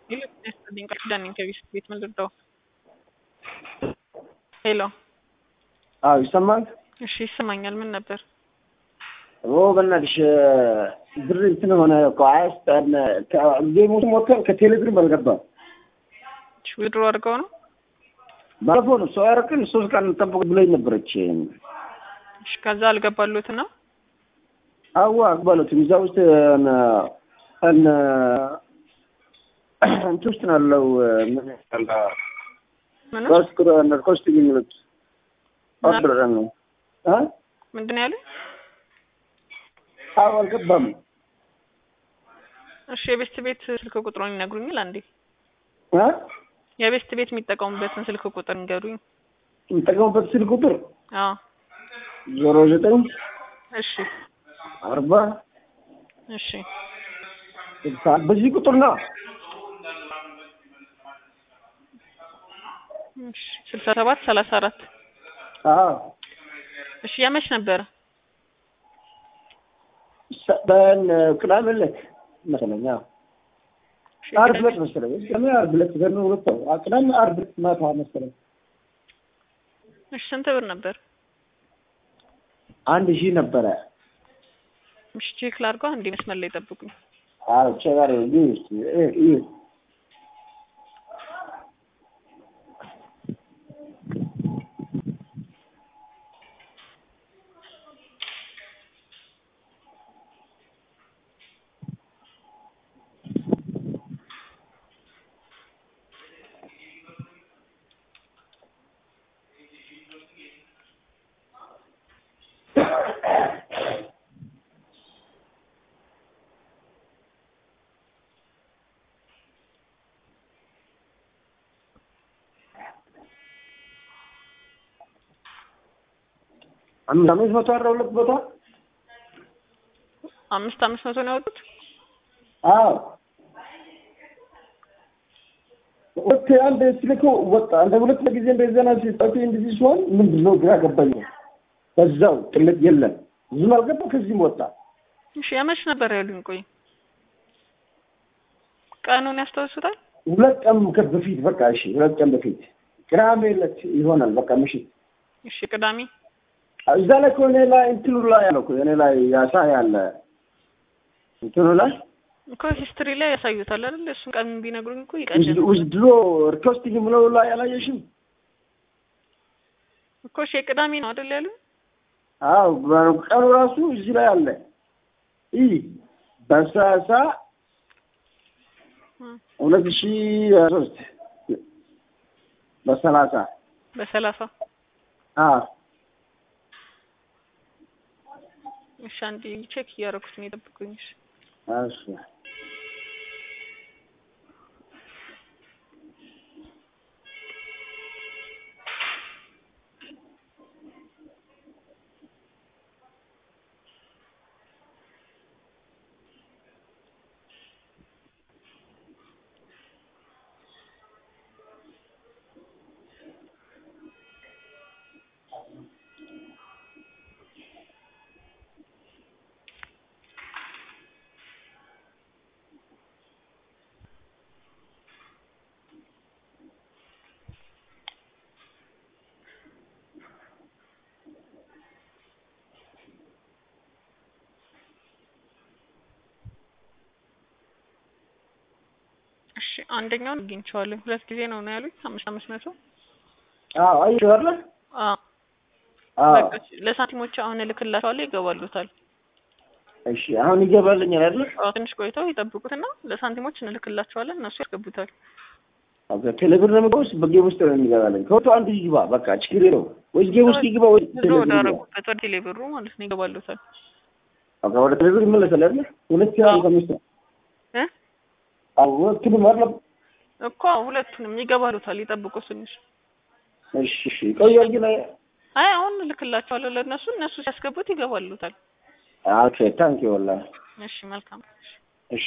ይልቅ ዳንኤል ከቢስ ቤት ምን ልርዳው? ሄሎ። አዎ ይሰማል። እሺ ይሰማኛል። ምን ነበር? በእናትሽ ብር እንትን ሆነ እኮ አያስጠን ከጌሙት ሞተር ከቴሌብር አልገባም። ዊድሮ አድርገው ነው ባለፈው ነው ሰው ያረክን 3 ቀን ጠብቅ ብለኝ ነበረች። እሺ ከዛ አልገባሉት ነው? አዋ አግባሉት እዛ ውስጥ እንትን ውስጥ ነው ያለው ምን ያላ ኮስት የሚሉት ኦርደር ነው ምንድን ነው ያለው? አዎ አልገባም። እሺ የቤስት ቤት ስልክ ቁጥሩን ይነግሩኛል አንዴ? የቤስት ቤት የሚጠቀሙበትን ስልክ ቁጥር ንገሩኝ። የሚጠቀሙበት ስልክ ቁጥር? አዎ 09 እሺ 40 እሺ በዚህ ቁጥር ነው። እሺ 67 34 አዎ እሺ ያመሽ ነበር? ቅዳሜ ዕለት መሰለኝ። ዓርብ ዕለት መሰለኝ። ዓርብ ዕለት ነው ወጣው። ቅዳሜ ዓርብ ማታ መሰለኝ። እሺ ስንት ብር ነበር? 1000 ነበረ። እሺ ቼክ ላድርገው አንዴ መስመር ላይ ጠብቁኝ። አዎ ቼክ አድርጉ። አምስት መቶ አረውለት ቦታ 500 ነው ያወጡት? አዎ አንድ ስልክ ወጣ። አንድ ሁለት ጊዜ እንደዘና ሲጣጡ እንደዚህ ሲሆን ምንድነው ግራ ገባኝ። በዛው ጥልቅ የለም ዝም አልገባ ከዚህም ወጣ። እሺ ያመሽ ነበር ያሉኝ። ቆይ ቀኑን ያስታውሱታል? 2 ቀን በፊት በቃ እሺ 2 ቀን በፊት ቅዳሜ ዕለት ይሆናል። በቃ ምሽት። እሺ ቅዳሜ እዛ ላይ ኮኔ ላይ እንትኑ ላይ ያለው ኮኔ ላይ ያሳያል። እንትኑ ላይ እኮ ሂስትሪ ላይ ያሳዩታል አይደል? እሱን ቀን ቢነግሩኝ እኮ ይቀድም። ድሮ ሪኮስቲንግ ብለው ላይ ያላየሽም እኮ እሺ ቅዳሜ ነው አይደል ያሉኝ? አዎ ቀኑ ራሱ እዚህ ላይ አለ። በሳሳ 2003 በ30 አዎ እሺ አንዴ ቼክ እያደረኩት ነው የጠብቁኝ። እሺ አንደኛውን አግኝቼዋለሁ። 2 ጊዜ ነው ያሉኝ 500። አዎ አይደለ? በቃ ለሳንቲሞች አሁን እልክላቸዋለሁ ይገባሉታል። እሺ አሁን ይገባልኛል አይደል? ትንሽ ቆይተው ይጠብቁትና ለሳንቲሞች እንልክላቸዋለን እነሱ ያስገቡታል። ቴሌብር ነው የሚገባው በጌም ውስጥ ነው የሚገባልኝ። ከወጡ አንዱ ይግባ በቃ ችግር የለውም። ወይ ጌም ውስጥ ይግባ ወይ ቴሌብሩ ማለት ነው ይገባሉታል። ወደ ቴሌብር ይመለሳል አይደል? 2005 ሁለቱንም አይደለም እኮ ሁለቱንም ይገባሉታል። ይጠብቁ ትንሽ። እሺ ቆያል ግን አሁን ልክላቸዋለሁ ለነሱ እነሱ ሲያስገቡት ይገባሉታል። ኦኬ ታንክ ዩ ወላሂ። እሺ መልካም።